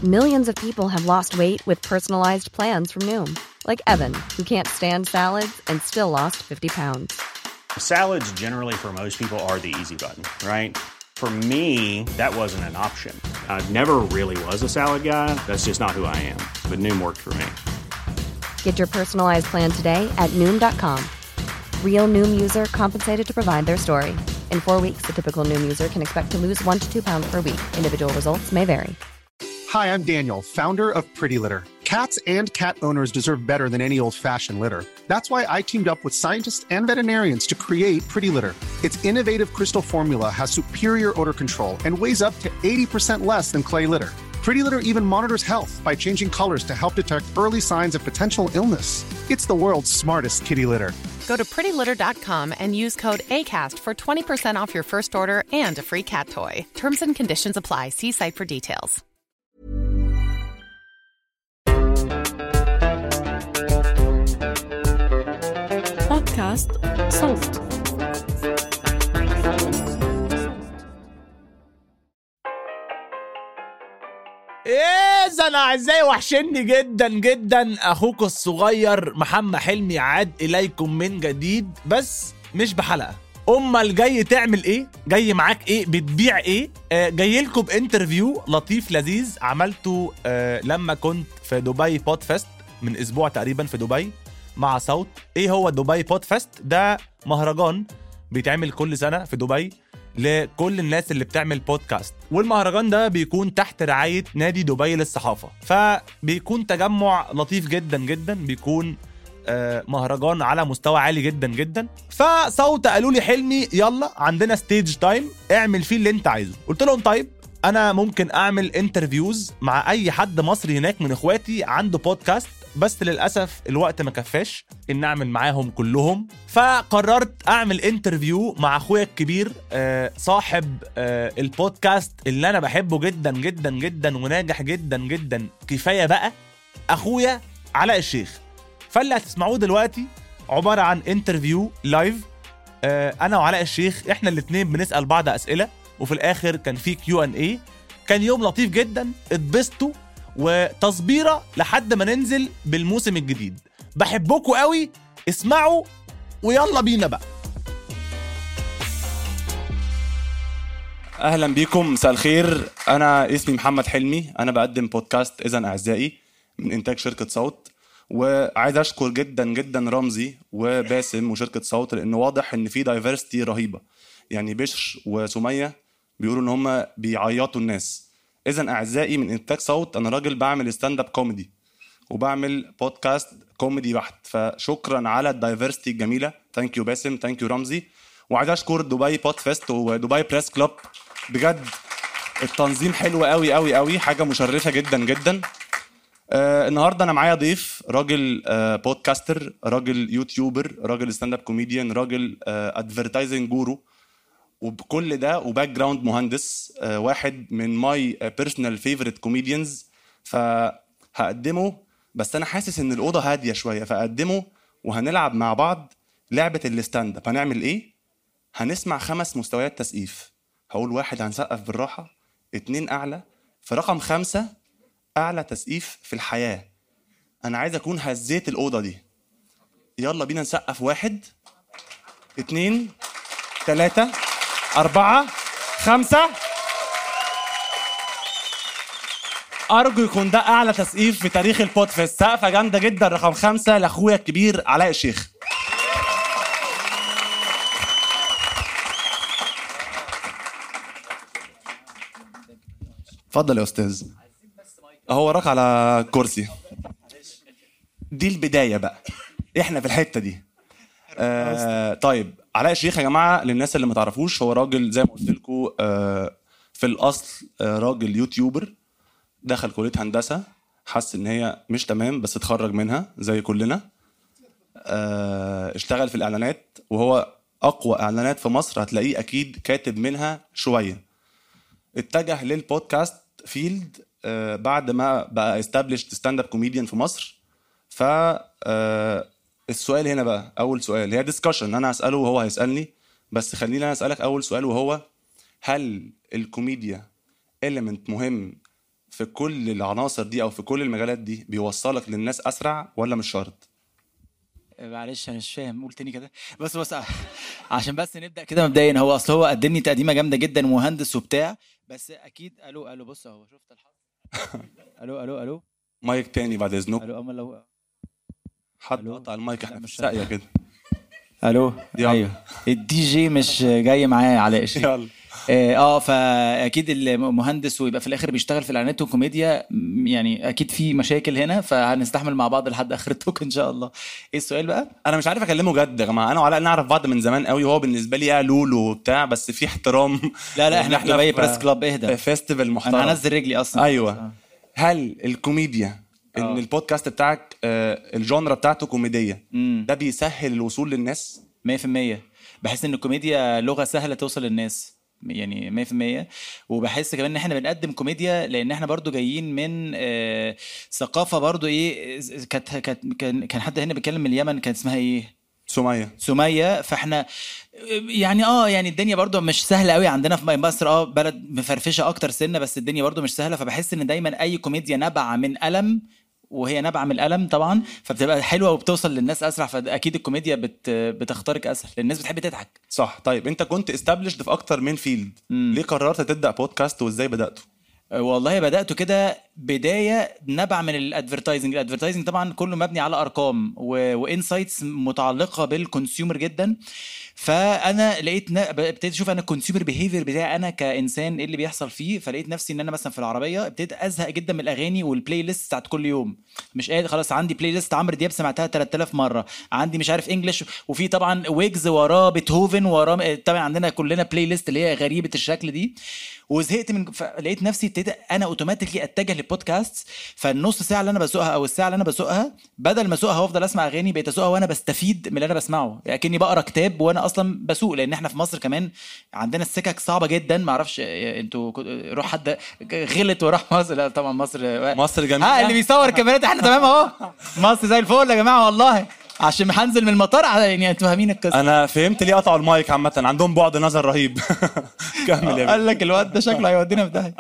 Millions of people have lost weight with personalized plans from Noom. Like Evan, who can't stand salads and still lost 50 pounds. Salads generally for most people are the easy button, right? For me, that wasn't an option. I never really was a salad guy. That's just not who I am. But Noom worked for me. Get your personalized plan today at Noom.com. Real Noom user compensated to provide their story. In 4 weeks, the typical Noom user can expect to lose 1 to 2 pounds per week. Individual results may vary. Hi, I'm Daniel, founder of Pretty Litter. Cats and cat owners deserve better than any old-fashioned litter. That's why I teamed up with scientists and veterinarians to create Pretty Litter. Its innovative crystal formula has superior odor control and weighs up to 80% less than clay litter. Pretty Litter even monitors health by changing colors to help detect early signs of potential illness. It's the world's smartest kitty litter. Go to prettylitter.com and use code ACAST for 20% off your first order and a free cat toy. Terms and conditions apply. See site for details. بودكاست صوت. انا اعزائي وحشني جدا جدا اخوك الصغير محمد حلمي عاد اليكم من جديد، بس مش بحلقه. امال جاي تعمل ايه؟ جاي معاك ايه؟ بتبيع ايه؟ جاي لكم بانترفيو لطيف لذيذ عملته لما كنت في دبي بودفست من اسبوع تقريبا في دبي مع صوت. ايه هو دبي بودفست؟ ده مهرجان بيتعمل كل سنه في دبي لكل الناس اللي بتعمل بودكاست، والمهرجان ده بيكون تحت رعاية نادي دبي للصحافة، فبيكون تجمع لطيف جدا جدا، بيكون مهرجان على مستوى عالي جدا جدا. فصوت قالوا لي حلمي يلا عندنا ستيج تايم اعمل فيه اللي انت عايزه. قلت لهم طيب انا ممكن اعمل انترفيوز مع اي حد مصري هناك من اخواتي عنده بودكاست، بس للأسف الوقت ما كفاش إن أعمل معاهم كلهم. فقررت أعمل انترفيو مع أخويا الكبير صاحب البودكاست اللي أنا بحبه جدا جدا جدا وناجح جدا جدا كفاية بقى، أخويا علاء الشيخ. فاللي هتسمعوه دلوقتي عبارة عن انترفيو لايف، أنا وعلاء الشيخ إحنا الاتنين بنسأل بعض أسئلة، وفي الآخر كان في Q&A. كان يوم لطيف جدا، اتبسطوا وتصبيرة لحد ما ننزل بالموسم الجديد. بحبكوا قوي، اسمعوا ويلا بينا بقى. اهلا بيكم، مساء الخير. انا اسمي محمد حلمي، انا بقدم بودكاست اذن اعزائي من انتاج شركة صوت، وعايز اشكر جدا جدا رمزي وباسم وشركة صوت، لانه واضح ان في دايفرستي رهيبة. يعني بشر وسمية بيقولوا ان هم بيعيطوا الناس. إذن أعزائي من إنتاج صوت، أنا راجل بعمل ستاند اب كوميدي وبعمل بودكاست كوميدي بحت، فشكرا على الدايفرستي الجميلة. ثانك يو باسم، ثانك يو رمزي. وعايز أشكر دبي بودفست ودبي بريس كلوب، بجد التنظيم حلو قوي قوي قوي، حاجة مشرفة جدا جدا. النهاردة أنا معايا ضيف، راجل بودكاستر، راجل يوتيوبر، راجل ستاند اب كوميديان، راجل ادفيرتايزنج جورو، وبكل ده وباك جراوند مهندس، واحد من ماي بيرسونال فيفورت كوميديانز. فهقدمه، بس انا حاسس ان الاوضه هاديه شويه، فاقدمه وهنلعب مع بعض لعبه الستاند اب. هنعمل ايه؟ هنسمع 5 مستويات تسقيف. هقول 1 هنسقف بالراحه، 2 اعلى، في رقم 5 اعلى تسقيف في الحياه. انا عايز اكون هزيت الاوضه دي. يلا بينا نسقف. 1 2 3 4 5. أرجو يكون ده أعلى تسقيف في تاريخ البودفست. سقفة جامدة جدا رقم 5 لأخويا الكبير علاء الشيخ. اتفضل يا أستاذ. أهو وراك على كرسي. دي البداية بقى، إحنا في الحتة دي. طيب علاء الشيخ يا جماعه، للناس اللي ما تعرفوش، هو راجل زي ما قلت لكم في الاصل راجل يوتيوبر، دخل كليه هندسه، حس ان هي مش تمام بس اتخرج منها زي كلنا. اشتغل في الاعلانات، وهو اقوى اعلانات في مصر هتلاقيه اكيد كاتب منها شويه. اتجه للبودكاست فيلد بعد ما بقى استابليشد ستاند اب كوميديان في مصر. ف السؤال هنا بقى، اول سؤال هي ديسكشن، انا هساله وهو هيسالني، بس خليني انا اسالك اول سؤال، وهو هل الكوميديا element مهم في كل العناصر دي او في كل المجالات دي بيوصلك للناس اسرع ولا مش شرط؟ معلش انا مش فاهم، قول تاني كده. بس عشان بس نبدا كده مبدئيا، هو اصل هو قدمني تقديمه جامده جدا مهندس وبتاع، بس اكيد الو بص اهو شفت الحظ. الو مايك تاني بعد اذنك. الو اما لو حد قطع المايك، احنا مش ساقيه كده. الو ايوه الدي جي مش جاي معايا علاء شيء. يلا. فاكيد المهندس ويبقى في الاخر بيشتغل في الاعلانات والكوميديا، يعني اكيد في مشاكل هنا، فهنستحمل مع بعض لحد اخر التوك ان شاء الله. ايه السؤال بقى؟ انا مش عارف اكلمه جد يا جماعه، انا وعلاء نعرف بعض من زمان قوي، وهو بالنسبه لي لولو وبتاع، بس في احترام. لا احنا في دبي بريس كلاب، اهدى فيستيفال محترم. انا هنزل رجلي اصلا. ايوه. هل الكوميديا ان البودكاست بتاعك الجونرا بتاعته كوميديه ده بيسهل الوصول للناس؟ 100%. بحس ان الكوميديا لغه سهله توصل للناس، يعني 100%. وبحس كمان ان احنا بنقدم كوميديا لان احنا برضو جايين من ثقافه برضو ايه، كان حد هنا بيتكلم من اليمن، كان اسمها ايه، سمية. فاحنا يعني الدنيا برضو مش سهله قوي عندنا في مصر، بلد مفرفشه اكتر سنه، بس الدنيا برضو مش سهله. فبحس ان دايما اي كوميديا نبع من ألم، وهي نابعه من الالم طبعا، فبتبقى حلوه وبتوصل للناس اسرع. فاكيد الكوميديا بتخترق اسهل لان الناس بتحب تضحك. صح. طيب انت كنت استابلشد في اكتر من فيلد، ليه قررت تبدا بودكاست وازاي بداته؟ والله بدأته كده بداية نبع من الادفيرتايزنج طبعا كله مبني على ارقام وانسايتس متعلقة بالكونسيومر جدا. فانا ابتديت اشوف انا الكونسيومر بيهيفير بتاعي انا كانسان ايه اللي بيحصل فيه. فلقيت نفسي ان انا مثلا في العربيه ابتديت ازهق جدا من الاغاني والبلاي ليست بتاعت كل يوم. مش قادر خلاص، عندي بلاي ليست عمرو دياب سمعتها 3000 مره، عندي مش عارف انجلش، وفي طبعا ويجز وراه بيتهوفن وراه، طبعا عندنا كلنا بلاي ليست اللي هي غريبه الشكل دي. وزهقت من لقيت نفسي ابتديت انا اوتوماتيكلي اتجه للبودكاست. فالنص ساعه اللي انا بسوقها او الساعه اللي انا بسوقها، بدل ما اسوقها وافضل اسمع اغاني، بقيت اسوقها وانا بستفيد من اللي انا بسمعه، يعني كاني بقرا كتاب وانا اصلا بسوق. لان احنا في مصر كمان عندنا السكك صعبه جدا، ما اعرفش انتوا روح حد غلط وراح مصر. لا طبعا مصر جميله. اللي بيصور كاميرات احنا تمام اهو. مصر زي الفل يا جماعه والله، عشان هنزل من المطار يعني انتوا فاهمين القصه. انا فهمت ليه قطعوا المايك، عامه عندهم بعد نظر رهيب. كمل يا قال لك الواد ده شكله هيودينا في داهيه.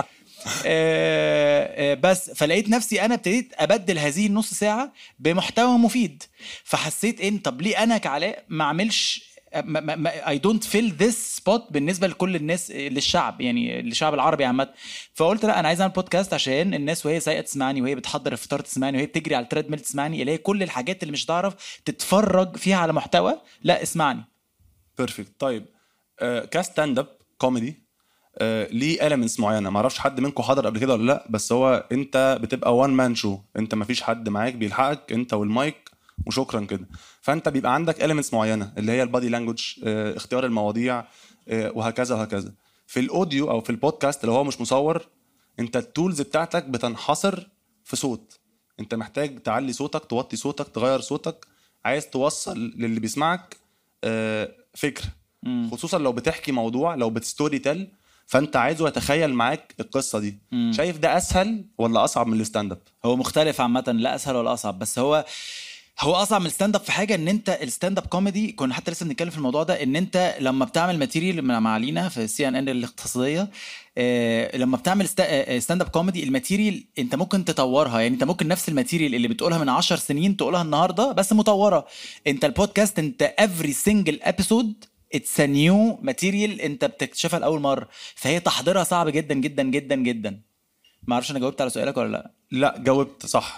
بس فلقيت نفسي انا ابتديت ابدل هذه النص ساعه بمحتوى مفيد. فحسيت ان طب ليه انا كعلاء ما اعملش I don't fill this spot بالنسبه لكل الناس، للشعب يعني للشعب العربي عامه. فقلت لا انا عايز اعمل بودكاست عشان الناس وهي سايقه تسمعني، وهي بتحضر الفطار تسمعني، وهي بتجري على التريدميل تسمعني، اللي هي كل الحاجات اللي مش تعرف تتفرج فيها على محتوى، لا اسمعني. بيرفكت. طيب كاستاند اب كوميدي ليه elements معينه، ما اعرفش حد منكم حضر قبل كده ولا لا، بس هو انت بتبقى وان مان شو، انت ما فيش حد معاك بيلحقك، انت والمايك وشكرا كده. فانت بيبقى عندك elements معينه اللي هي البادي لانجوج، اختيار المواضيع، وهكذا وهكذا. في الاوديو او في البودكاست اللي هو مش مصور، انت التولز بتاعتك بتنحصر في صوت. انت محتاج تعلي صوتك، توطي صوتك، تغير صوتك، عايز توصل للي بيسمعك فكره، خصوصا لو بتحكي موضوع، لو بتستوري تيل، فانت عايزه يتخيل معاك القصه دي. شايف ده اسهل ولا اصعب من الستاند اب؟ هو مختلف عامه، لا اسهل ولا اصعب، بس هو اصعب من الستاند اب في حاجه، ان انت الستاند اب كوميدي كنا حتى لسه بنتكلم في الموضوع ده، ان انت لما بتعمل ماتيريال مع لينا في CNN الاقتصاديه، لما بتعمل ستاند اب كوميدي، الماتيريال انت ممكن تطورها. يعني انت ممكن نفس الماتيريال اللي بتقولها من 10 سنين تقولها النهارده بس مطوره. انت البودكاست انت every single episode it's a new material انت بتكتشفها لاول مره، فهي تحضيرها صعب جدا جدا جدا جدا. ما اعرفش انا جاوبت على سؤالك ولا لا؟ لا جاوبت صح.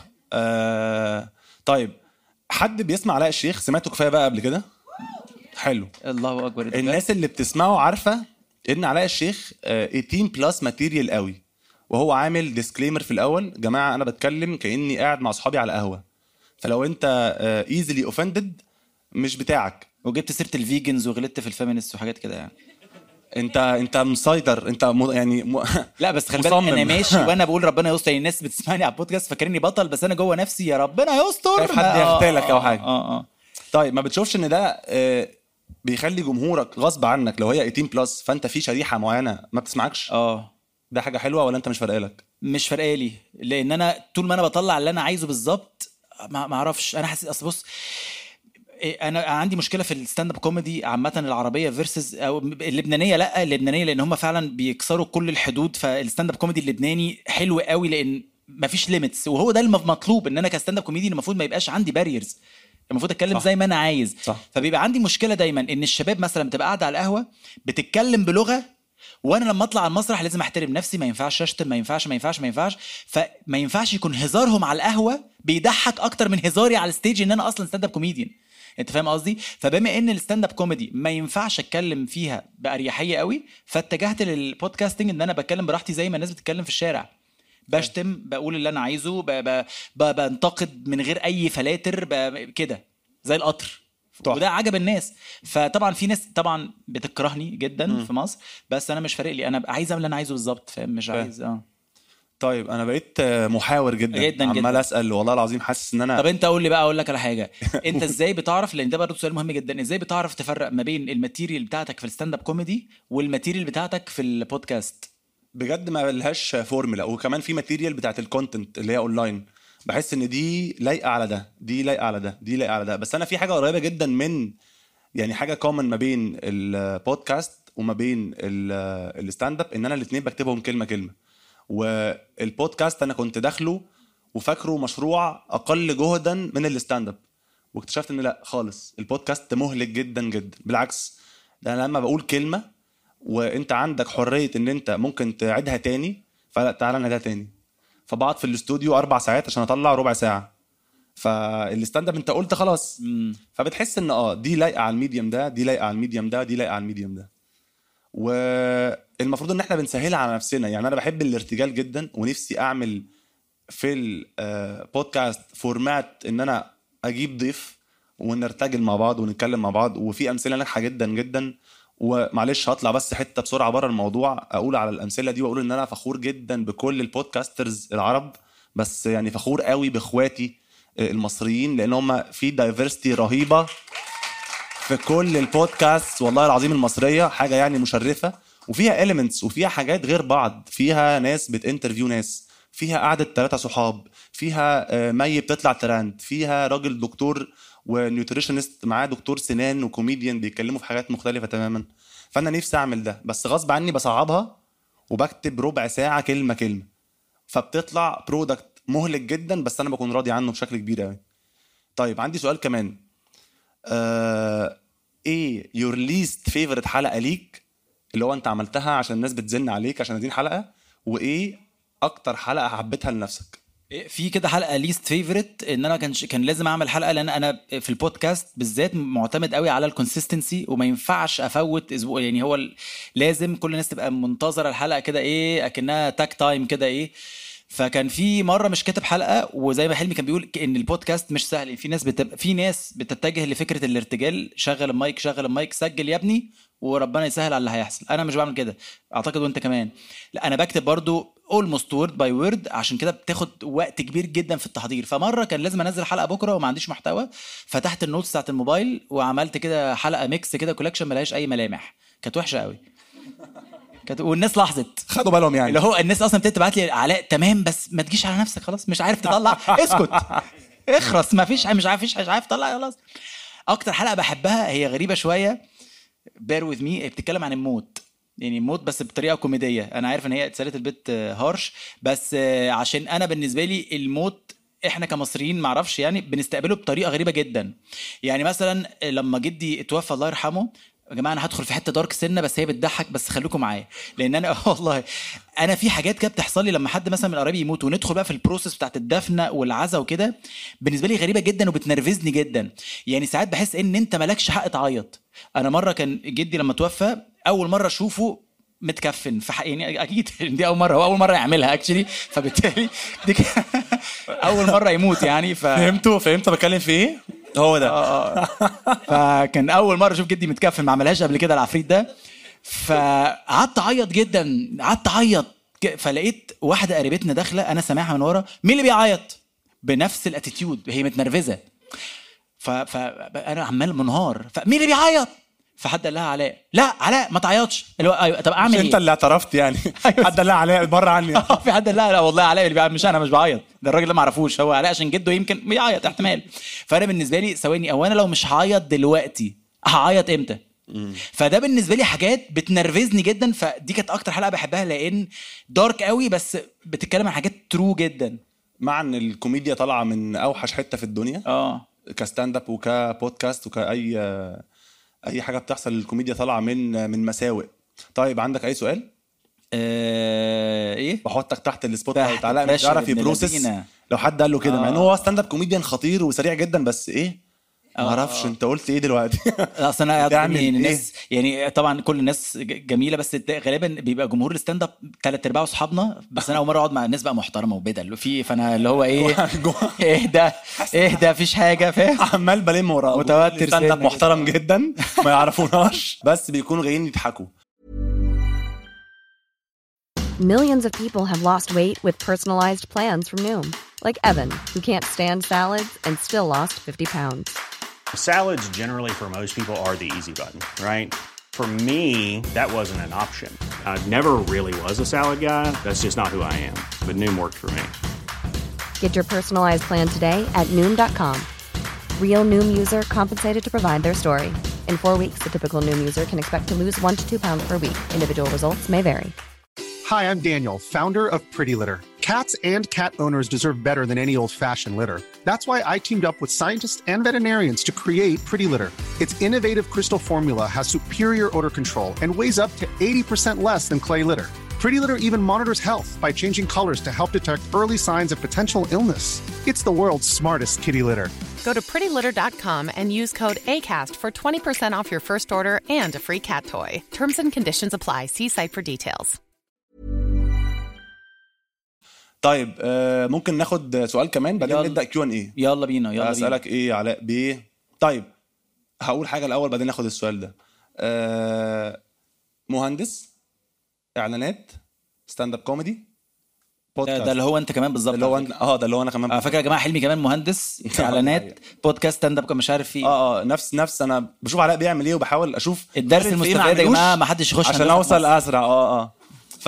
طيب حد بيسمع علاء الشيخ سمعته كفايه بقى قبل كده؟ حلو، الله اكبر. الناس اللي بتسمعه عارفه ان علاء الشيخ 18 بلس ماتيريال قوي، وهو عامل ديسكليمر في الاول: جماعه انا بتكلم كاني قاعد مع اصحابي على قهوه، فلو انت ايزلي اوفندد مش بتاعك. وجبت سيره الفيجنز وغلطت في الفيمينست وحاجات كده يعني. انت مسيطر، انت لا بس خلي بالك انا ماشي وانا بقول ربنا يستر. الناس بتسمعني على البودكاست فاكريني بطل، بس انا جوه نفسي يا ربنا يستر، حد يغتالك او حاجه. طيب ما بتشوفش ان ده بيخلي جمهورك غصب عنك لو هي 18 بلس فانت في شريحه معينه ما بتسمعكش؟ ده حاجه حلوه ولا انت مش فارقالك؟ مش فارقالي، لان انا طول ما انا بطلع اللي انا عايزه بالظبط ما اعرفش. انا حاسس اصل بص، انا عندي مشكله في الستاند اب كوميدي عامه العربيه فيرسز او اللبنانيه. لا اللبنانيه لان هم فعلا بيكسروا كل الحدود. فالستاند اب كوميدي اللبناني حلو قوي لان مفيش ليميتس، وهو ده المطلوب. ان انا كستاند اب كوميدي المفروض ما يبقاش عندي باريرز، المفروض اتكلم زي ما انا عايز. صح. فبيبقى عندي مشكله دايما ان الشباب مثلا بتبقى قاعده على القهوه بتتكلم بلغه، وانا لما اطلع على المسرح لازم احترم نفسي، ما ينفعش اشتم، ما ينفعش. فما ينفعش يكون هزارهم على القهوه بيضحك اكتر من هزاري على الستيج ان انا اصلا ستاند اب كوميديان. انت فاهم قصدي؟ فبما ان الستاند اب كوميدي ما ينفعش اتكلم فيها باريحيه قوي، فاتجهت للبودكاستنج ان انا بتكلم براحتي زي ما الناس بتتكلم في الشارع، بشتم، بقول اللي انا عايزه، بنتقد من غير اي فلاتر كده زي القطر. وده عجب الناس. فطبعا في ناس طبعا بتكرهني جدا في مصر، بس انا مش فارق لي، انا عايز اعمل اللي انا عايزه بالظبط. فاهم؟ مش عايز طيب انا بقيت محاور جدا عمال اسال والله العظيم، حاسس ان انا. طب انت قول لي بقى، اقول لك على حاجه. انت ازاي بتعرف، لان ده برضه سؤال مهم جدا، ازاي بتعرف تفرق ما بين الماتيريال بتاعتك في الستاند اب كوميدي والماتيريال بتاعتك في البودكاست؟ بجد ما لهاش فورمولا. وكمان في ماتيريال بتاعت الكونتنت اللي هي اونلاين، بحس ان دي لايقه على ده، دي لايقه على ده، دي لايقه على ده. بس انا في حاجه قريبه جدا من يعني حاجه كومن ما بين البودكاست وما بين الستاند اب، ان انا الاثنين بكتبهم كلمه كلمه. والبودكاست انا كنت داخله وفاكره مشروع اقل جهدا من الستاند اب، واكتشفت ان لا خالص، البودكاست مهلك جدا جدا. بالعكس، انا لما بقول كلمه وانت عندك حريه ان انت ممكن تعيدها تاني، فلا تعالى نعيدها تاني. فبقعد في الاستوديو 4 ساعات عشان اطلع ربع ساعه. فالستاند اب انت قلت خلاص، فبتحس ان دي لايقه على الميديم ده، دي لايقه على الميديم ده، دي لايقه على الميديم ده. والمفروض ان احنا بنسهلها على نفسنا. يعني انا بحب الارتجال جدا، ونفسي اعمل في البودكاست فورمات ان انا اجيب ضيف ونرتجل مع بعض ونتكلم مع بعض، وفي امثله ناجحه جدا جدا. ومعلش هطلع بس حته بسرعه بره الموضوع اقول على الامثله دي، واقول ان انا فخور جدا بكل البودكاسترز العرب، بس يعني فخور قوي باخواتي المصريين، لان هم في دايفرستي رهيبه في كل البودكاست والله العظيم المصريه، حاجه يعني مشرفه. وفيها إليمنتس وفيها حاجات غير بعض، فيها ناس بتانترفيو ناس، فيها قعده 3 صحاب، فيها مي بتطلع ترند، فيها راجل دكتور ونيوتريشنست معاه دكتور سنان وكوميديان بيتكلموا في حاجات مختلفه تماما. فانا نفسي اعمل ده، بس غصب عني بصعبها وبكتب ربع ساعه كلمه كلمه، فبتطلع برودكت مهلك جدا، بس انا بكون راضي عنه بشكل كبير قوي. طيب عندي سؤال كمان، ايه your least favorite حلقه ليك اللي هو انت عملتها عشان الناس بتزن عليك عشان دي حلقه، وايه اكتر حلقه حبيتها لنفسك؟ في كده حلقه ليست فيفورت، ان انا كان لازم اعمل حلقه، لان انا في البودكاست بالذات معتمد قوي على الكونسيستنسي، وما ينفعش افوت اسبوع. يعني هو لازم كل الناس تبقى منتظره الحلقه كده، ايه اكنها تاك تايم كده ايه. فكان في مره مش كاتب حلقه، وزي ما حلمي كان بيقول ان البودكاست مش سهل. في ناس بتتجه لفكره الارتجال، شغل المايك سجل يا ابني وربنا يسهل على اللي هيحصل. انا مش بعمل كده اعتقد، وانت كمان. لا انا بكتب برضو almost word by word، عشان كده بتاخد وقت كبير جدا في التحضير. فمره كان لازم انزل حلقه بكره وما عنديش محتوى، فتحت النوتس بتاعت الموبايل وعملت كده حلقه ميكس كده كولكشن ملهاش اي ملامح، كانت وحشه قوي. والناس لاحظت، خدوا بالهم يعني، اللي هو الناس اصلا بتبعت لي علاء تمام بس ما تجيش على نفسك، خلاص مش عارف تطلع اسكت اخرس، ما فيش مش عارف تطلع خلاص. اكتر حلقه بحبها هي غريبه شويه، bear with me، بتتكلم عن الموت. يعني الموت بس بطريقه كوميديه. انا عارف ان هي اتسالت البيت هارش، بس عشان انا بالنسبه لي الموت احنا كمصريين معرفش يعني بنستقبله بطريقه غريبه جدا. يعني مثلا لما جدي اتوفى الله يرحمه، يا جماعه انا هدخل في حته دارك سنه بس هي بتضحك، بس خليكم معايا، لان انا والله انا في حاجات كده بتحصل لي لما حد مثلا من قرايبي يموت وندخل بقى في البروسيس بتاعت الدفن والعزاء وكده، بالنسبه لي غريبه جدا وبتنرفزني جدا. يعني ساعات بحس ان انت مالكش حق تعيط. انا مره كان جدي لما توفى اول مره اشوفه متكفن في يعني اكيد دي اول مره، هو اول مره يعملها اكشلي، فبالتالي دي اول مره يموت يعني. فهمت بتكلم في ايه، هو ده. فكان اول مره اشوف جدي متكفن، ما عملهاش قبل كده العفريت ده. فقعدت اعيط جدا، فلقيت واحده قريبتنا داخله، انا سامعها من ورا، مين اللي بيعيط بنفس الاتيتيود، هي متنرفزه. فانا عمال منهار، فمين اللي بيعيط؟ فحد قال لها علاء، لا علاء ما تعيطش. ايوه طب اعمل ايه؟ انت اللي اعترفت يعني. حد قال لها علاء بره عني. في حد قال لها لا والله علاء اللي بيعمل، مش انا، مش بعيط، ده الراجل اللي ما اعرفوش، هو علاء عشان جده يمكن بيعيط احتمال. فانا بالنسبه لي ثواني، او انا لو مش هعيط دلوقتي هعيط امتى؟ فده بالنسبه لي حاجات بتنرفزني جدا. فدي كانت اكتر حلقه بحبها لان دارك قوي بس بتتكلم عن حاجات ترو جدا. مع ان الكوميديا طالعه من اوحش حته في الدنيا كستاند اب وكبودكاست اي حاجه بتحصل، الكوميديا طالعه من مساوئ. طيب عندك اي سؤال؟ ايه بحطك تحت السبوت لايت. علاء مش عارف يبروسس لو حد قال له كده، مع ان هو ستاند اب كوميديان خطير وسريع جدا، بس ايه ما اعرفش انت قلت ايه دلوقتي. اصل انا يعني الناس يعني طبعا كل الناس جميله، بس غالبا بيبقى جمهور الستاند اب 3/4 اصحابنا، بس انا اول مره اقعد مع الناس بقى محترمه وبدل في، فانا اللي هو ايه ايه ده مفيش حاجه فاهم، عمال بلم وراه متوتر. ستاند اب محترم جدا ما يعرفوناش بس بيكونوا جايين يضحكوا. Millions of people have lost weight with personalized plans from Noom. Like Evan, who can't stand salads and still lost 50 pounds. Salads generally for most people are the easy button, right? For me, that wasn't an option. I never really was a salad guy. That's just not who I am. But Noom worked for me. Get your personalized plan today at Noom.com. Real Noom user compensated to provide their story. In 4 weeks, the typical Noom user can expect to lose 1 to 2 pounds per week. Individual results may vary. Hi, I'm Daniel, founder of Pretty Litter. Cats and cat owners deserve better than any old-fashioned litter. That's why I teamed up with scientists and veterinarians to create Pretty Litter. Its innovative crystal formula has superior odor control and weighs up to 80% less than clay litter. Pretty Litter even monitors health by changing colors to help detect early signs of potential illness. It's the world's smartest kitty litter. Go to prettylitter.com and use code ACAST for 20% off your first order and a free cat toy. Terms and conditions apply. See site for details. طيب ممكن ناخد سؤال كمان بعدين نبدأ Q&A. يلا بينا. أسألك ايه علاء بيه؟ طيب هقول حاجة الأول بعدين ناخد السؤال ده. مهندس إعلانات ستاند اب كوميدي بودكاست. ده اللي هو انت كمان بالظبط، اللي هو ده اللي هو انا كمان فاكر يا جماعه حلمي كمان مهندس اعلانات بودكاست ستاند اب مش عارف فيه. نفس انا بشوف علاء بيعمل ايه وبحاول اشوف الدرس المستفاد يا جماعه، ما حدش يخش عشان اوصل اسرع. ف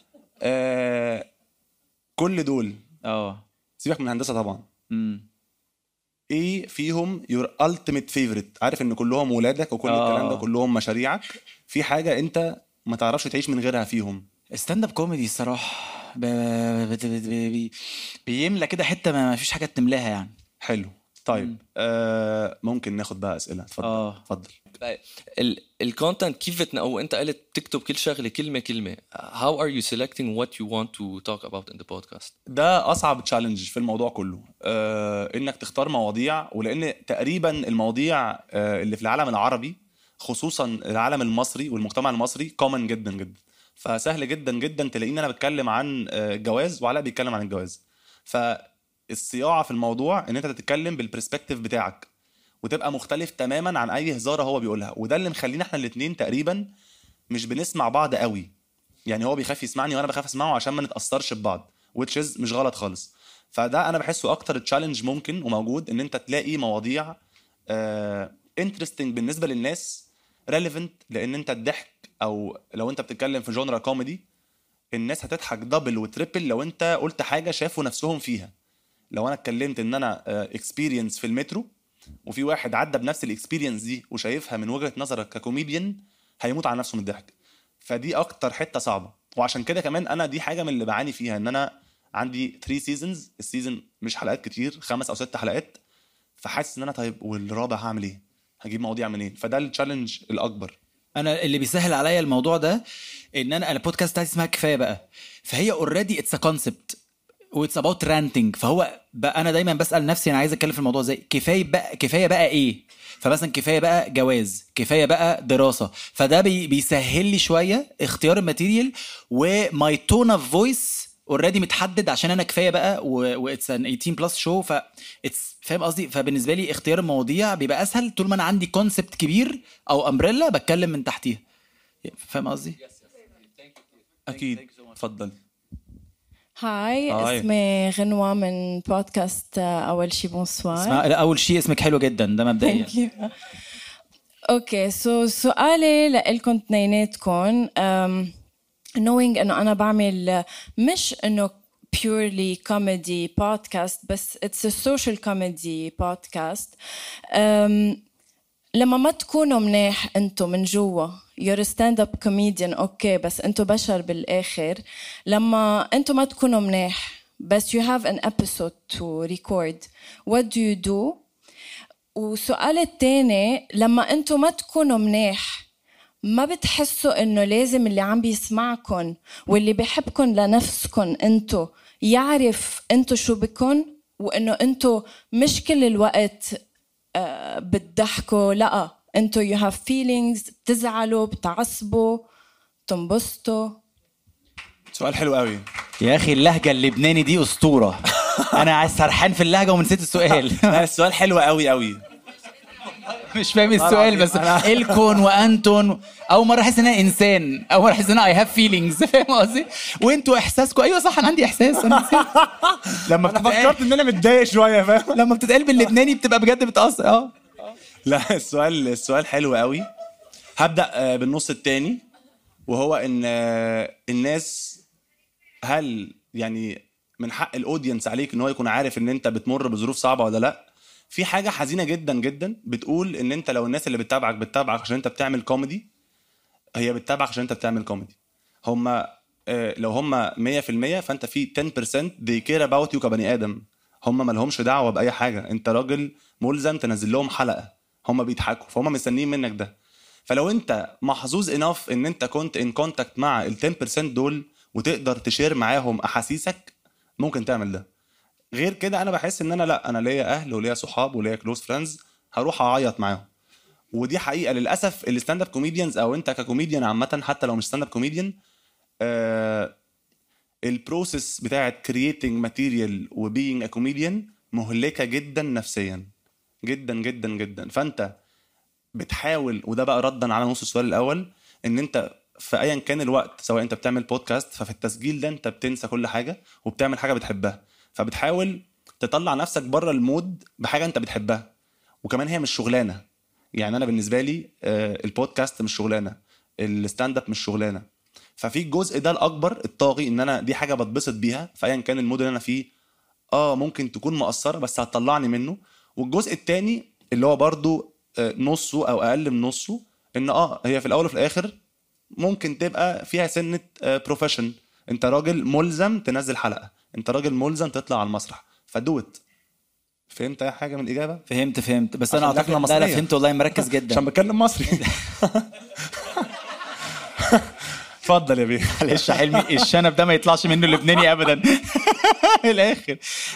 كل دول سيبك من الهندسه طبعا. ايه فيهم your ultimate favorite؟ عارف ان كلهم ولادك وكل الكلام ده كلهم مشاريعك، في حاجه انت ما تعرفش تعيش من غيرها فيهم؟ ستاند اب كوميدي الصراحه بيملى كده حته ما فيش حاجه تملاها يعني. حلو. طيب ممكن ناخد بقى اسئله. اتفضل. الكونتنت كيف او انت قلت تكتب كل شغله كلمه how are you selecting what you want to talk about in the podcast؟ ده اصعب تشالنج في الموضوع كله، انك تختار مواضيع، ولان تقريبا المواضيع اللي في العالم العربي خصوصا العالم المصري والمجتمع المصري كومن جدا جدا، فسهل جدا جدا تلاقيني انا بتكلم عن الجواز وعلاء بيتكلم عن الجواز. فالصياعه في الموضوع ان انت تتكلم بالبرسبكتيف بتاعك وتبقى مختلف تماما عن اي هزاره هو بيقولها، وده اللي مخلينا احنا الاثنين تقريبا مش بنسمع بعض قوي. يعني هو بيخاف يسمعني وانا بخاف اسمعه عشان ما نتاثرش ببعض، which is مش غلط خالص. فده انا بحسه اكتر تشالنج ممكن وموجود، ان انت تلاقي مواضيع انترستنج بالنسبه للناس، ريليفنت، لان انت الضحك او لو انت بتتكلم في جونرا كوميدي الناس هتضحك دبل وتريبل لو انت قلت حاجه شافوا نفسهم فيها. لو انا اتكلمت ان انا اكسبيرينس في المترو وفي واحد عدى بنفس الاكسبيرينس دي وشايفها من وجهة نظرك ككوميديان، هيموت على نفسه من الضحك. فدي اكتر حتة صعبة، وعشان كده كمان انا دي حاجة من اللي بعاني فيها، ان انا عندي 3 سيزونز، السيزون مش حلقات كتير، 5 أو 6 حلقات، فحاسس ان انا طيب والرابع هعمل ايه؟ هجيب مواضيع منين؟ فده التشالنج الاكبر. انا اللي بيسهل عليا الموضوع ده ان انا البودكاست بتاعتي اسمها كفايه بقى، فهي اوريدي اتس ا كونسبت واتس اباوت رانتنج، فهو بقى انا دايما بسال نفسي انا عايز اتكلم في الموضوع ازاي. كفايه بقى ايه؟ فمثلا كفايه بقى جواز، كفايه بقى دراسه، فده بيسهل لي شويه اختيار الماتيريال، وماي تون اوف فويس اوريدي متحدد عشان انا كفايه بقى واتس ان 18 بلس شو، اتس فاهم قصدي. فبالنسبه لي اختيار المواضيع بيبقى اسهل طول ما انا عندي كونسبت كبير او امبريلا بتكلم من تحتيها. فاهم قصدي؟ اكيد. اتفضل. هاي، اسمي غنوة من بودكاست أول شي بونسوار. أول شي اسمك حلو جدا، ده مبدئيا. اوكي سؤالي لكم اثنيناتكم knowing انه انا بعمل مش انه purely comedy podcast بس it's a social comedy podcast. لما ما تكونوا منيح انتو من جوا you're a stand-up comedian اوكي بس انتو بشر بالاخر. لما انتو ما تكونوا منيح بس you have an episode to record what do you do؟ وسؤال التاني لما انتو ما تكونوا منيح ما بتحسوا انه لازم اللي عم بيسمعكن واللي بيحبكن لنفسكن انتو يعرف انتو شو بكن وانه انتو مش كل الوقت بتضحكوا لا انتو you have feelings بتزعلوا بتعصبوا تنبسطوا. سؤال حلو قوي يا اخي اللهجه اللبناني دي اسطوره. انا عايز سرحان في اللهجه ونسيت السؤال. السؤال حلو قوي قوي. مش فاهم السؤال بس الكون وانتون اول مره احس ان انا انسان اول مره احس ان انا I have feelings فاهم قصدي وانتوا احساسكم ايوه صح انا عندي احساس انا لما فكرت ان انا متضايق شويه فاهم لما بتتقال باللبناني بتبقى بجد بتاثر. لا السؤال حلو قوي. هبدا بالنص الثاني وهو ان الناس هل يعني من حق الاودينس عليك ان هو يكون عارف ان انت بتمر بظروف صعبه ولا لا. في حاجه حزينه جدا جدا بتقول ان انت لو الناس اللي بتتابعك عشان انت بتعمل كوميدي هي بتتابعك عشان انت بتعمل كوميدي. هم لو هم 100% فانت في 10% they care about you كبني ادم. هم ما لهمش دعوه باي حاجه. انت راجل ملزم تنزل لهم حلقه هم بيضحكوا فهم مستنيين منك ده. فلو انت محظوظ انف ان انت كنت ان كونتاكت مع ال 10% دول وتقدر تشير معاهم احاسيسك ممكن تعمل ده. غير كده انا بحس ان انا ليا اهل وليا صحاب وليا كلوز فريندز هروح اعيط معاهم. ودي حقيقه للاسف الستاند اب كوميديانز او انت ككوميديان عامه حتى لو مش ستاند اب كوميديان البروسيس بتاعه كرييتنج ماتيريال وبينج ا كوميديان مهلكه جدا نفسيا جدا جدا جدا. فانت بتحاول وده بقى ردا على نص السؤال الاول ان انت في ايا كان الوقت سواء انت بتعمل بودكاست ففي التسجيل ده انت بتنسى كل حاجه وبتعمل حاجه بتحبها. فبتحاول تطلع نفسك بره المود بحاجه انت بتحبها وكمان هي مش شغلانه. يعني انا بالنسبه لي البودكاست مش شغلانه الستاند اب مش شغلانه. ففي الجزء ده الاكبر الطاغي ان انا دي حاجه بتبسط بيها فايا كان المود اللي انا فيه ممكن تكون مؤثره بس هتطلعني منه. والجزء الثاني اللي هو برضو نصه او اقل من نصه ان هي في الاول وفي الاخر ممكن تبقى فيها سنه بروفيشن. انت راجل ملزم تنزل حلقه انت راجل ملزم تطلع على المسرح فدوت. فهمت اي حاجه من الاجابه؟ فهمت بس انا اعتقد لا فهمت والله مركز جدا عشان بتكلم مصري. اتفضل يا بيه. معلش يا حلمي الشنب ده ما يطلعش منه لبناني ابدا. الاخر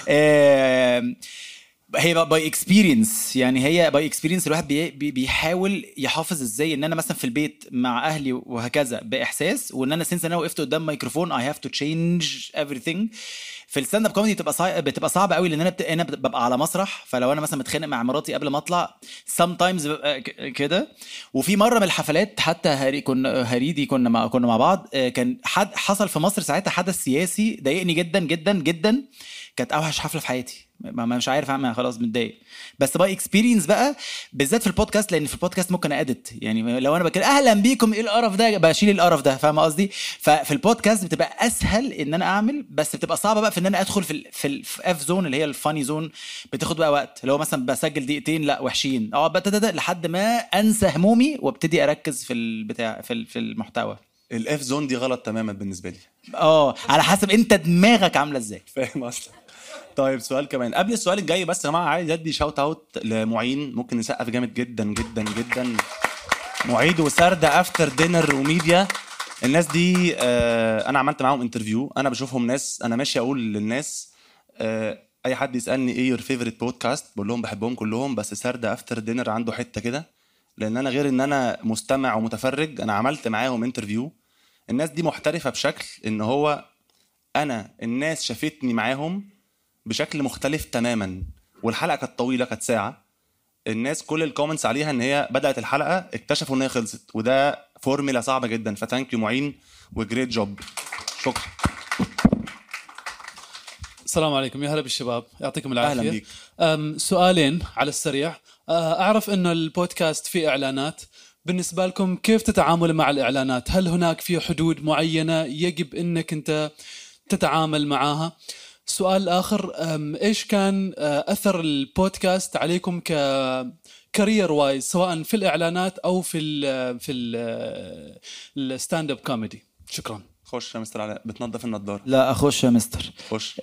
هي باي اكسبيرينس يعني هي باي اكسبيرينس الواحد بيحاول يحافظ ازاي ان انا مثلا في البيت مع اهلي وهكذا باحساس وان انا سنس انا وقفت قدام ميكروفون I have to change everything. في الستاند اب كوميدي بتبقى صعبه قوي لان انا ببقى على مسرح. فلو انا مثلا متخانق مع مراتي قبل ما اطلع sometimes ببقى كده. وفي مره من الحفلات حتى هريدي كنا مع بعض كان حصل في مصر ساعتها حدث سياسي ضايقني جدا جدا جدا. كانت اوحش حفله في حياتي مش عارف اعمل خلاص متضايق. بس باي اكسبيرينس بقى بالذات في البودكاست لان في البودكاست ممكن اديت يعني لو انا بكلم اهلا بيكم ايه القرف ده بشيل القرف ده فاهم قصدي. ففي البودكاست بتبقى اسهل ان انا اعمل بس بتبقى صعبه بقى في ان انا ادخل في اف زون اللي هي الفاني زون. بتاخد بقى وقت لو مثلا بسجل دقيقتين لا وحشين لحد ما انسى همومي وابتدي اركز في البتاع في المحتوى. الاف زون دي غلط تماما بالنسبه لي. على حسب انت دماغك عامله ازاي فاهم اصلا. طيب سؤال كمان قبل السؤال الجاي بس يا جماعه عايز ادي شاوت اوت لمعين ممكن نسقف جامد جدا جدا جدا. معيد وسردة افتر دينر وميديا الناس دي انا عملت معاهم انترفيو. انا بشوفهم ناس انا ماشي اقول للناس اي حد يسالني ايه يور فيفورت بودكاست بقول لهم بحبهم كلهم بس سردة افتر دينر عنده حته كده لان انا غير ان انا مستمع ومتفرج انا عملت معاهم انترفيو. الناس دي محترفه بشكل ان هو انا الناس شافتني معاهم بشكل مختلف تماما. والحلقه كانت طويله كانت ساعه. الناس كل الكومنتس عليها ان هي بدات الحلقه اكتشفوا ان هي خلصت وده فورمولا صعبه جدا. فتانك يو معين وجريت جوب. شكرا. السلام عليكم، يا هلا بالشباب، يعطيكم العافية. أهلا بيك. سؤالين على السريع. أعرف أنه البودكاست فيه إعلانات، بالنسبة لكم كيف تتعامل مع الإعلانات؟ هل هناك في حدود معينة يجب أنك أنت تتعامل معها؟ السؤال الآخر، إيش كان أثر البودكاست عليكم كارير وايز، سواء في الإعلانات أو في الستاند اب كوميدي؟ شكرا. خش يا مستر علاء، بتنظف النضارة. لا أخش يا مستر. خش.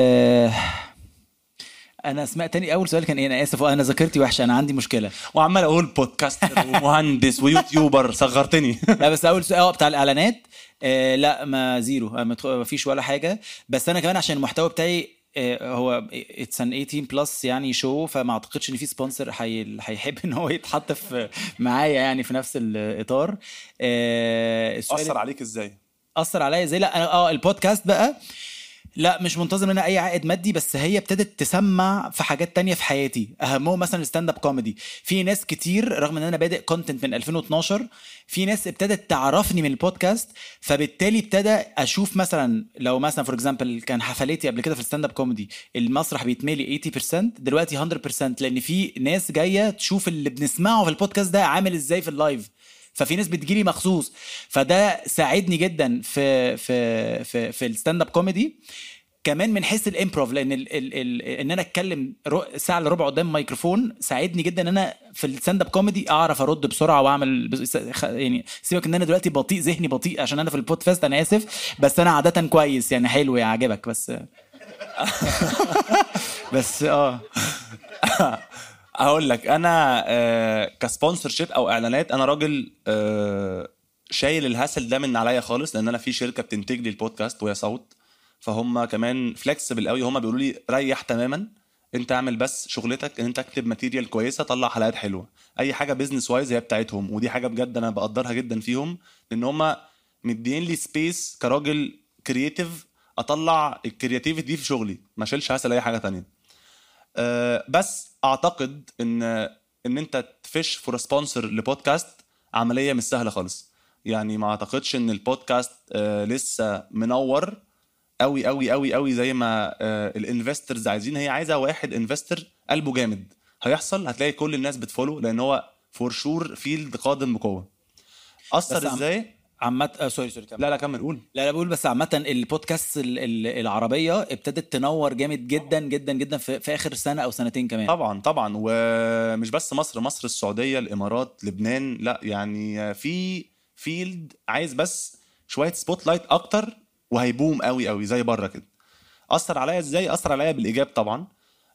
انا سمعت تاني اول سؤال كان ايه؟ انا اسف، انا ذاكرتي وحشه، انا عندي مشكله وعمال اقول بودكاستر ومهندس ويوتيوبر، صغرتني. لا بس اول سؤال بتاع الاعلانات لا ما زيرو، ما فيش ولا حاجه. بس انا كمان عشان المحتوى بتاعي هو اتس ان 18 بلس يعني شو، فما اعتقدش ان في سبونسر هيحب ان هو يتحط في معايا يعني في نفس الاطار. اثر عليك ازاي؟ اثر عليا ازاي؟ لا انا البودكاست بقى لا مش منتظم منها اي عائد مادي، بس هي ابتدت تسمع في حاجات تانية في حياتي، اهمهم مثلا الستاند اب كوميدي. في ناس كتير رغم ان انا بادئ كونتنت من 2012، في ناس ابتدت تعرفني من البودكاست، فبالتالي ابتدى اشوف مثلا لو مثلا فور اكزامبل كان حفلاتي قبل كده في الستاند اب كوميدي المسرح بيتملي 80%، دلوقتي 100%، لان في ناس جايه تشوف اللي بنسمعه في البودكاست ده عامل ازاي في اللايف، ففي ناس بتجيلي مخصوص. فده ساعدني جدا في الستاند اب كوميدي. كمان من حيث الامبروف، لان ان انا اتكلم ساعه الا ربع قدام ميكروفون ساعدني جدا ان انا في الستاند اب كوميدي اعرف ارد بسرعه واعمل يعني سيبك ان انا دلوقتي بطيء، ذهني بطيء عشان انا في البودكاست، انا اسف، بس انا عاده كويس يعني، حلو يعجبك بس بس هقول لك انا كسبونسر شيب او اعلانات، انا راجل شايل الهاسل ده من عليا خالص، لان انا في شركه بتنتج لي البودكاست وهي صوت، فهم كمان فلكسبل قوي. هم بيقولوا لي ريح تماما، انت اعمل بس شغلتك ان انت اكتب ماتيريال كويسه، طلع حلقات حلوه، اي حاجه بيزنس وايز هي بتاعتهم. ودي حاجه بجد انا بقدرها جدا فيهم، لان هم مدين لي سبيس كراجل كرييتيف اطلع الكرياتيفيتي دي في شغلي، ما شيلش هاسل اي حاجه تانية. بس اعتقد ان انت تفش فور سبونسر لبودكاست عمليه مش سهله خالص. يعني ما اعتقدش ان البودكاست لسه منور قوي قوي قوي قوي زي ما الانفسترز عايزين. هي عايزه واحد انفستر قلبه جامد، هيحصل، هتلاقي كل الناس بتفولو، لان هو فور شور فيلد قادم بقوه. اثر ازاي عامه؟ سوري لا كمل قول. لا بقول بس عامه البودكاست العربيه ابتدت تنور جامد جدا جدا جدا في اخر سنه او سنتين كمان. طبعا ومش بس مصر، السعوديه، الامارات، لبنان، لا يعني في فيلد عايز بس شويه سبوت لايت اكتر وهيبوم قوي قوي زي بره كده. اثر عليا ازاي؟ اثر عليا بالايجاب طبعا.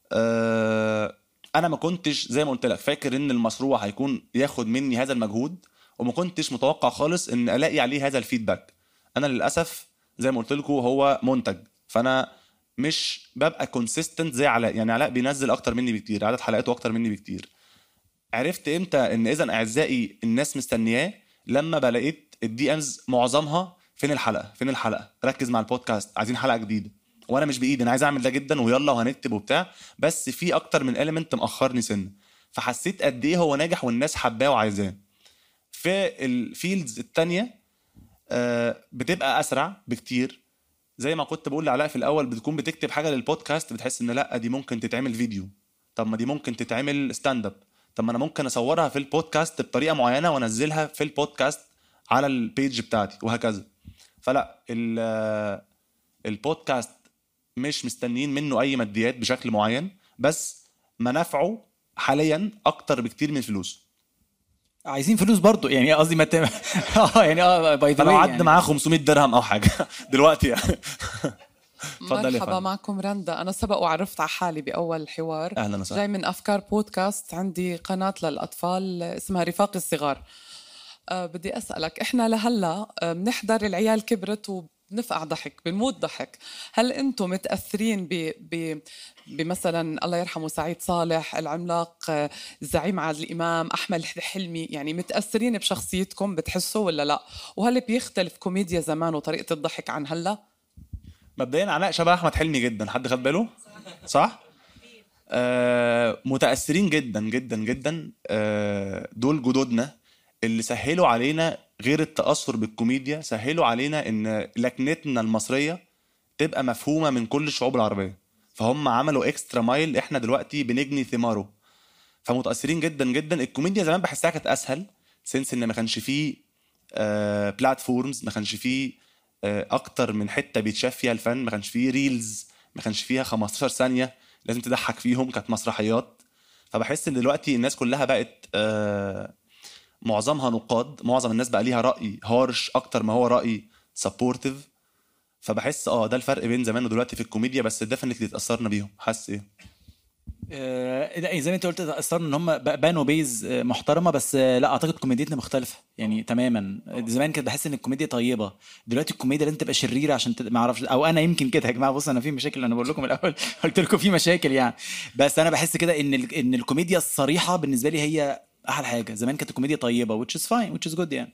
انا ما كنتش زي ما قلت لك فاكر ان المشروع هيكون ياخد مني هذا المجهود، وما كنتش متوقع خالص ان الاقي عليه هذا الفيدباك. انا للاسف زي ما قلت لكم هو منتج، فانا مش ببقى كونسيستنت زي علاء. يعني علاء بينزل اكتر مني بكتير، عدد حلقاته اكتر مني بكتير. عرفت امتى ان اذا اعزائي الناس مستنياه؟ لما بلاقيت الدي امز معظمها فين الحلقه، ركز مع البودكاست، عايزين حلقه جديده، وانا مش بايدي، انا عايز اعمل ده جدا ويلا وهنكتب وبتاع، بس في اكتر من اليمنت مأخرني سنه. فحسيت قد ايه هو ناجح والناس حباه وعايزاه. في الفيلدز التانية بتبقى اسرع بكتير. زي ما كنت بقول لعلاء في الاول، بتكون بتكتب حاجه للبودكاست بتحس ان لا دي ممكن تتعمل فيديو، طب ما دي ممكن تتعمل ستاند اب، طب ما انا ممكن اصورها في البودكاست بطريقه معينه وانزلها في البودكاست على البيج بتاعتي وهكذا. فلا البودكاست مش مستنيين منه اي ماديات بشكل معين، بس منافعه حاليا اكتر بكتير من فلوس. عايزين فلوس برضو يعني، قصدي ما يعني باي ذا واي عد يعني معاه 500 درهم او حاجه دلوقتي يعني. مرحبا، معكم رندا. أنا سبق وعرفت على حالي بأول حوار. أهلا وسهلا. جاي من أفكار بودكاست، عندي قناة للأطفال اسمها رفاق الصغار. بدي أسألك، إحنا لهلا بنحضر العيال كبرت وبنفقع ضحك، بنموت ضحك. هل أنتم متأثرين بمثلا الله يرحمه سعيد صالح العملاق، الزعيم عادل إمام، أحمد حلمي، يعني متأثرين بشخصيتكم بتحسوا ولا لا؟ وهل بيختلف كوميديا زمان وطريقة الضحك عن هلا؟ مبدئيا علاء شبه احمد حلمي جدا، حد خد باله؟ صح؟ متاثرين جدا جدا جدا. دول جدودنا اللي سهلوا علينا، غير التاثر بالكوميديا، سهلوا علينا ان لكنتنا المصريه تبقى مفهومه من كل الشعوب العربيه. فهم عملوا اكسترا مايل احنا دلوقتي بنجني ثماره، فمتاثرين جدا جدا. الكوميديا زمان بحسها كانت اسهل سنس ان ما كانش فيه بلاتفورمز، ما كانش فيه اكتر من حته بيتشاف فيها الفن، ما كانش فيه ريلز، ما كانش فيها 15 ثانيه لازم تضحك فيهم، كانت مسرحيات. فبحس ان دلوقتي الناس كلها بقت معظمها نقاد، معظم الناس بقى ليها راي هارش اكتر ما هو راي سبورتيف. فبحس ده الفرق بين زمان ودلوقتي في الكوميديا، بس ديفنتلي اتاثرنا بيهم. حاسس زي ما انت قلت اثرنا ان هم بانوا بيز محترمه، بس لا اعتقد كوميديتنا مختلفه يعني تماما. زمان كنت بحس ان الكوميديا طيبه، دلوقتي الكوميديا لازم تبقى شريره عشان ما اعرفش، او انا يمكن كده يا جماعه. بص انا في مشاكل، انا بقول لكم الاول قلت لكم في مشاكل يعني، بس انا بحس كده ان الكوميديا الصريحه بالنسبه لي هي احلى حاجه. زمان كانت الكوميديا طيبه which is fine which is good يعني.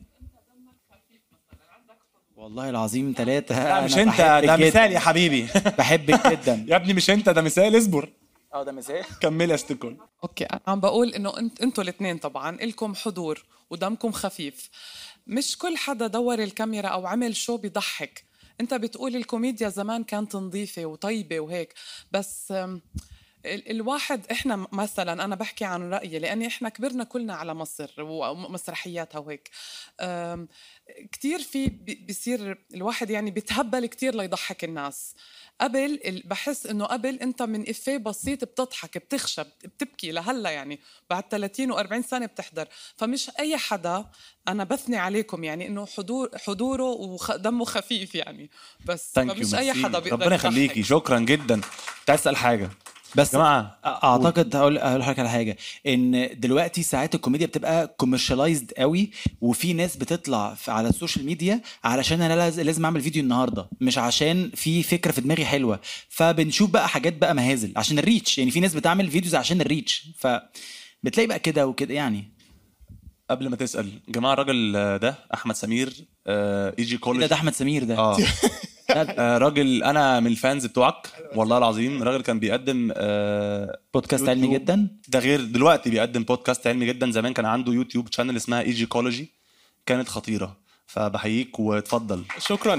والله العظيم 3. لا مش انت، ده مثال يا حبيبي. بحبك جدا يا ابني، مش انت، ده مثال. اصبر. ده مثال. كمل يا ستيكول. اوكي، عم بقول انه انتوا الاثنين طبعا لكم حضور ودمكم خفيف. مش كل حدا دور الكاميرا او عمل شو بيضحك. انت بتقول الكوميديا زمان كانت نظيفه وطيبه وهيك، بس الواحد احنا مثلا، انا بحكي عن رايي لاني احنا كبرنا كلنا على مصر ومسرحياتها وهيك. كتير في بيصير الواحد يعني بيتهبل كتير ليضحك الناس. قبل بحس انه قبل انت من افيه بسيط بتضحك، بتخشب، بتبكي لهلا يعني بعد 30 و40 سنه بتحضر. فمش اي حدا انا بثني عليكم يعني انه حضوره ودمه خفيف يعني، بس مش اي حدا بيقدر. ربنا يخليكي، شكرا جدا. تسأل حاجه بس جماعة. اعتقد هقول لك على حاجه، ان دلوقتي ساعات الكوميديا بتبقى كوميرشالايزد قوي، وفي ناس بتطلع على السوشيال ميديا علشان انا لازم اعمل فيديو النهارده، مش عشان في فكره في دماغي حلوه. فبنشوف بقى حاجات بقى مهازل عشان الريتش، يعني في ناس بتعمل فيديوز عشان الريتش، فبتلاقي بقى كده وكده يعني. قبل ما تسأل جماعة، الراجل ده أحمد سمير يجي كولج. ده أحمد سمير ده راجل أنا من الفانز بتوعك والله العظيم. راجل كان بيقدم بودكاست علمي جدا، ده غير دلوقتي بيقدم بودكاست علمي جدا. زمان كان عنده يوتيوب شانل اسمها ايجيكولوجي، كانت خطيرة. فبحييك وتفضل. شكرا.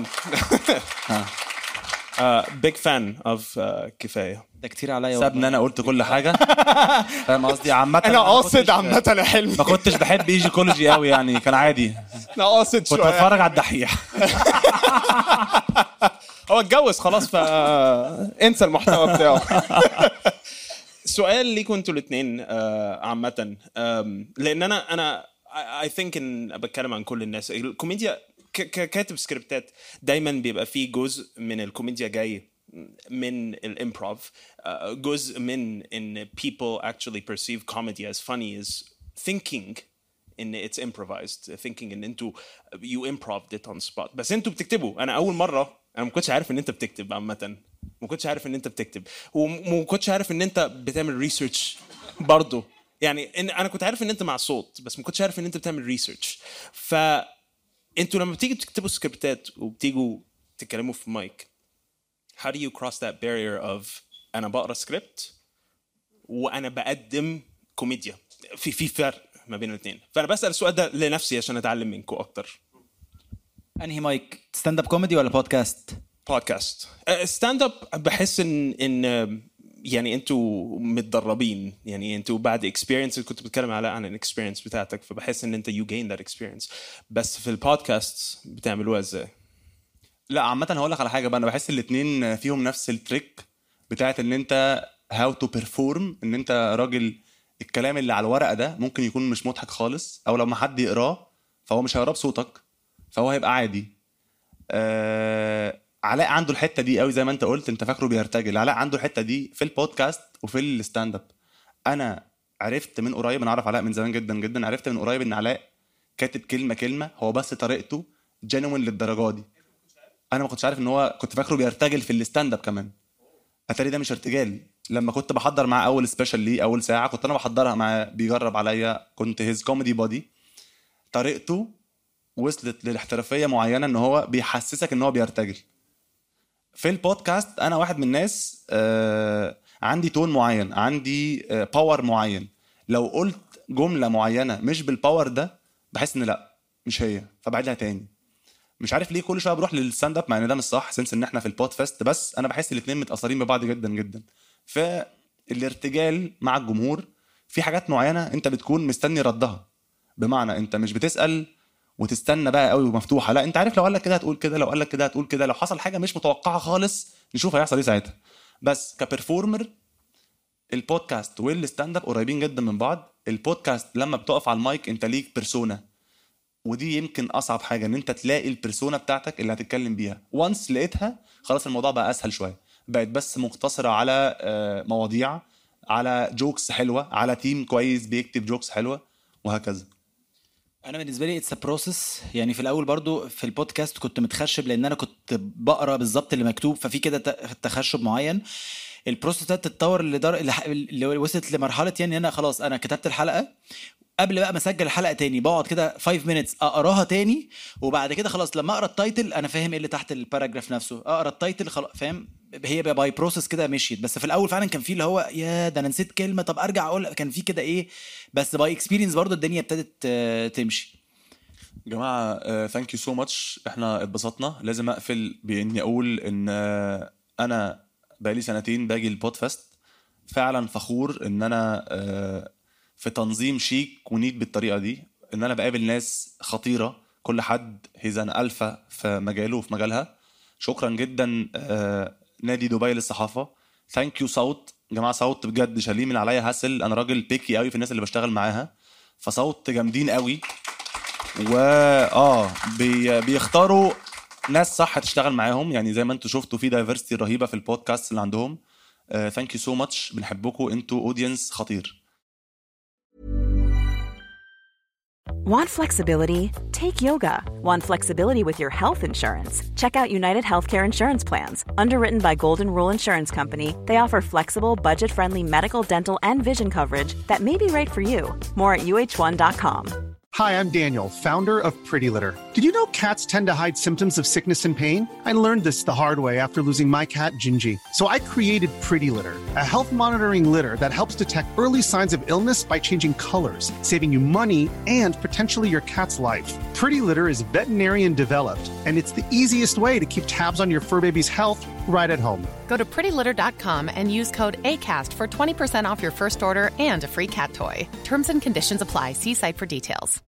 big fan of كفاية. ده كتير عليا، سابني انا قلت كل حاجه. فاهم قصدي؟ عامه انا قاصد عامه يا حلمي، ما كنتش بحب ايجيكولوجي قوي يعني، كان عادي. انا قاصد شويه، كنت اتفرج على الدحيح. هو اتجوز خلاص فانسى المحتوى بتاعه. سؤال ليكم انتوا الاثنين عامه، لان انا I think ان بتكلم عن كل الناس. الكوميديا ككاتب سكريبتات دايما بيبقى فيه جزء من الكوميديا جاي من الامبروف، جزء من ان people actually perceive comedy as funny is thinking ان it's improvised, thinking ان انتوا you improved it on spot. بس انتوا بتكتبوا. انا اول مره انا ما كنتش عارف ان انت بتكتب عامه، ما كنتش عارف ان انت بتكتب، وما كنتش عارف ان انت بتعمل ريسيرش برضو يعني. انا كنت عارف ان انت مع صوت، بس ما كنتش عارف ان انت بتعمل ريسيرش. فانتوا لما بتيجوا تكتبوا سكريبتات وبتيجوا تتكلموا في مايك، how do you cross that barrier of أنا بقرأ سكريبت وأنا بقدم كوميديا؟ في فرق ما بين الاثنين. فأنا بسأل السؤال ده لنفسي عشان أتعلم منكم أكتر. أنهي مايك، ستاند اب كوميدي ولا بودكاست؟ بودكاست. ستاند اب بحس إن يعني أنتوا متدربين، يعني أنتوا بعد experience كنت بتكلم عن experience بتاعتك، فبحس إن أنت you gain that experience. بس في البودكاست بتعملوها إزاي؟ لا عامه هقول لك على حاجه بقى، انا بحس الاثنين فيهم نفس التريك بتاعت ان انت how to perform. ان انت راجل الكلام اللي على الورقه ده ممكن يكون مش مضحك خالص، او لما حد يقراه فهو مش هيقراه بصوتك، فهو هيبقى عادي. علاء عنده الحته دي قوي، زي ما انت قلت انت فاكره بيرتجل. علاء عنده الحته دي في البودكاست وفي الستاند اب. انا عرفت من قريب، انا اعرف علاء من زمان جدا جدا، عرفت من قريب ان علاء كاتب كلمه هو بس طريقته جينوين للدرجه دي. انا ما كنتش عارف ان هو، كنت فاكره بيرتجل في الستاند اب كمان. اتاري ده مش ارتجال. لما كنت بحضر مع اول سبيشال ليه اول ساعه، كنت انا بحضرها مع بيجرب عليا، كنت هيز كوميدي بودي. طريقته وصلت للاحترافيه معينه ان هو بيحسسك ان هو بيرتجل. في البودكاست انا واحد من الناس عندي تون معين، عندي باور معين. لو قلت جمله معينه مش بالباور ده بحس ان لا مش هي، فبعدها تاني. مش عارف ليه كل شويه بروح للستاند اب مع ان ده مش صح سنس ان احنا في البود فيست، بس انا بحس الاثنين متاثرين ببعض جدا جدا. فالارتجال مع الجمهور في حاجات معينه انت بتكون مستني ردها، بمعنى انت مش بتسال وتستنى بقى قوي ومفتوحه، لا انت عارف لو قال لك كده هتقول كده، لو قال لك كده هتقول كده، لو حصل حاجه مش متوقعه خالص نشوف هيحصل ايه ساعتها. بس كبرفورمر البودكاست والستاند اب قريبين جدا من بعض. البودكاست لما بتقف على المايك انت ليك بيرسونا، ودي يمكن اصعب حاجه ان انت تلاقي البيرسونا بتاعتك اللي هتتكلم بيها. وانس لقيتها خلاص الموضوع بقى اسهل شويه، بقت بس مقتصره على مواضيع، على جوكس حلوه، على تيم كويس بيكتب جوكس حلوه وهكذا. انا بالنسبه لي اتس بروسس. يعني في الاول برضو في البودكاست كنت متخشب لان انا كنت بقرا بالظبط اللي مكتوب، ففي كده تخشب معين. البروسس ده تتطور اللي وصلت لمرحله يعني انا خلاص انا كتبت الحلقه، قبل بقى ما اسجل الحلقه تاني بقعد كده 5 minutes اقراها تاني، وبعد كده خلاص لما اقرا التايتل انا فاهم ايه اللي تحت الباراجراف نفسه، اقرا التايتل خلاص فاهم. هي باي بروسس كده مشيت. بس في الاول فعلا كان في اللي هو يا ده انا نسيت كلمه، طب ارجع اقول، كان في كده ايه. بس باي اكسبيرينس برضو الدنيا ابتدت تمشي. جماعه ثانك يو سو ماتش، احنا اتبسطنا. لازم اقفل باني اقول ان انا بقالي 2 سنين باجي البودفاست، فعلا فخور ان انا في تنظيم شيك ونيت بالطريقه دي، ان انا بقابل ناس خطيره، كل حد هيزان الفا في مجاله وفي مجالها. شكرا جدا نادي دبي للصحافه. ثانك يو صوت جماعه، صوت بجد شاليه من عليا هاسل، انا راجل بيكي قوي في الناس اللي بشتغل معاها، فصوت جامدين قوي و بيختاروا ناس صح تشتغل معاهم. يعني زي ما انتوا شفتوا في دايفرستي رهيبه في البودكاست اللي عندهم. ثانك يو سو ماتش، بنحبكم، انتوا اودينس خطير. Want flexibility? Take yoga. Want flexibility with your health insurance? Check out United Healthcare Insurance Plans. Underwritten by Golden Rule Insurance Company, they offer flexible, budget-friendly medical, dental, and vision coverage that may be right for you. More at uh1.com. Hi, I'm Daniel, founder of Pretty Litter. Did you know cats tend to hide symptoms of sickness and pain? I learned this the hard way after losing my cat, Gingy. So I created Pretty Litter, a health monitoring litter that helps detect early signs of illness by changing colors, saving you money and potentially your cat's life. Pretty Litter is veterinarian developed, and it's the easiest way to keep tabs on your fur baby's health right at home. Go to prettylitter.com and use code ACAST for 20% off your first order and a free cat toy. Terms and conditions apply. See site for details.